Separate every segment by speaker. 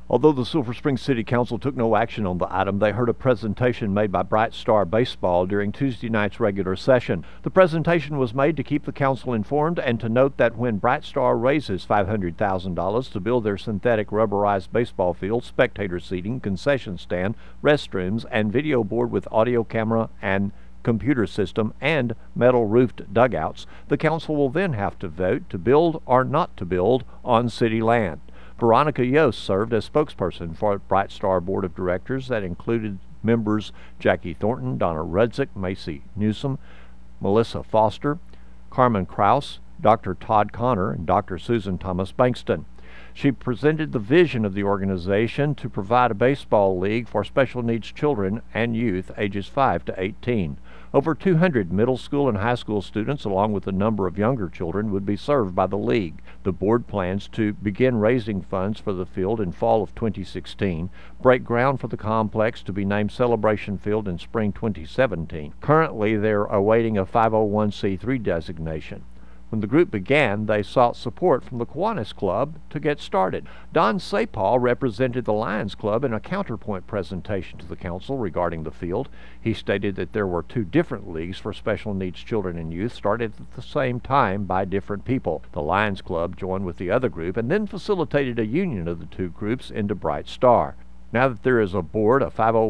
Speaker 1: Although the Sulphur Springs City Council took no action on the item, they heard a presentation made by Bright Star Baseball during Tuesday night's regular session. The presentation was made to keep the council informed and to note that when Bright Star raises $500,000 to build their synthetic rubberized baseball field, spectator seating, concession stand, restrooms, and video board with audio camera and computer system and metal-roofed dugouts, the council will then have to vote to build or not to build on city land. Veronica Yost served as spokesperson for Bright Star Board of Directors that included members Jackie Thornton, Donna Rudzik, Macy Newsom, Melissa Foster, Carmen Kraus, Dr. Todd Connor, and Dr. Susan Thomas Bankston. She presented the vision of the organization to provide a baseball league for special needs children and youth ages 5 to 18. Over 200 middle school and high school students, along with a number of younger children, would be served by the league. The board plans to begin raising funds for the field in fall of 2016, break ground for the complex to be named Celebration Field in spring 2017. Currently, they're awaiting a 501c3 designation. When the group began, they sought support from the Kiwanis Club to get started. Don Sapal represented the Lions Club in a counterpoint presentation to the council regarding the field. He stated that there were two different leagues for special needs children and youth started at the same time by different people. The Lions Club joined with the other group and then facilitated a union of the two groups into Bright Star. Now that there is a board, a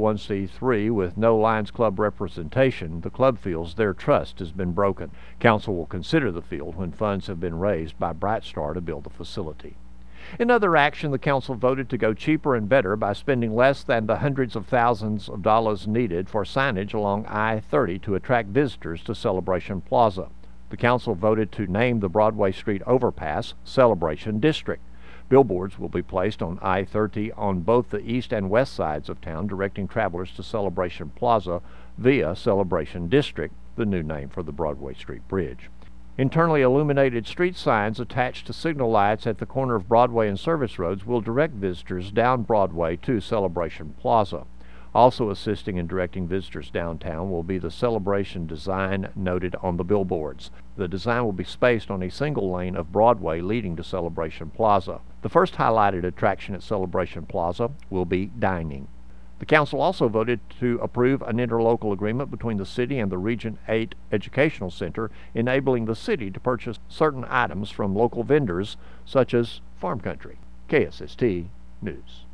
Speaker 1: 501c3, with no Lions Club representation, the club feels their trust has been broken. Council will consider the field when funds have been raised by Bright Star to build the facility. In other action, the council voted to go cheaper and better by spending less than the hundreds of thousands of dollars needed for signage along I-30 to attract visitors to Celebration Plaza. The council voted to name the Broadway Street overpass Celebration District. Billboards will be placed on I-30 on both the east and west sides of town, directing travelers to Celebration Plaza via Celebration District, the new name for the Broadway Street Bridge. Internally illuminated street signs attached to signal lights at the corner of Broadway and Service Roads will direct visitors down Broadway to Celebration Plaza. Also assisting in directing visitors downtown will be the Celebration design noted on the billboards. The design will be spaced on a single lane of Broadway leading to Celebration Plaza. The first highlighted attraction at Celebration Plaza will be dining. The council also voted to approve an interlocal agreement between the city and the Region 8 Educational Center, enabling the city to purchase certain items from local vendors such as Farm Country. KSST News.